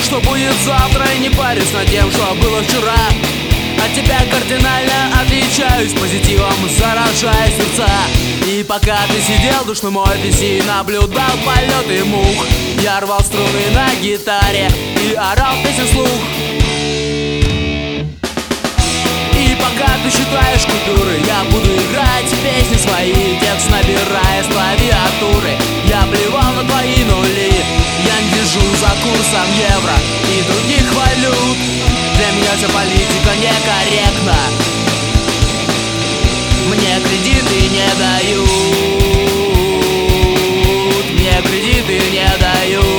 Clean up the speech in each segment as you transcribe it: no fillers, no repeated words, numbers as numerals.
что будет завтра, и не парюсь над тем, что было вчера. От тебя кардинально отличаюсь, позитивом заражая сердца. И пока ты сидел, душный мой PC, наблюдал полеты мух, я рвал струны на гитаре и орал песню вслух. И пока ты считаешь купюры, я буду играть песни свои, текст набирая с клавиатуры. Я плевал на твои нули, я не держу за курсом евро и других валют. Для меня вся политика некорректна, мне кредиты не дают, мне кредиты не дают.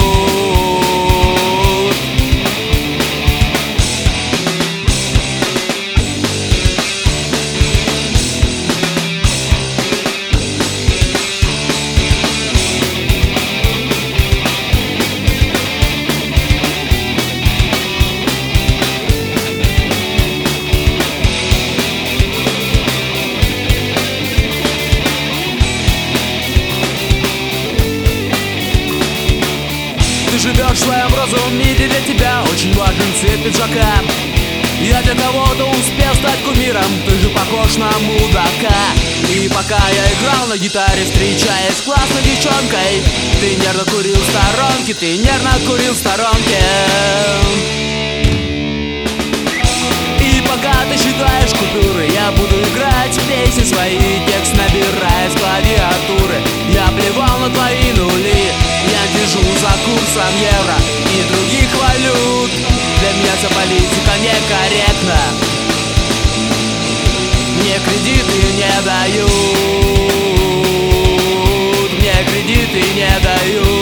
Ты живешь в своем розовом мире, для тебя очень важен цвет пиджака. Я для кого-то успел стать кумиром, ты же похож на мудака. И пока я играл на гитаре, встречаясь с классной девчонкой, ты нервно курил в сторонке, ты нервно курил в сторонке. И пока ты считаешь купюры, я буду играть песни свои, текст набирая с клавиатуры. Я плевал на твои нули, я держу за курсом евро и других валют. Для меня вся политика некорректна, мне кредиты не дают, мне кредиты не дают.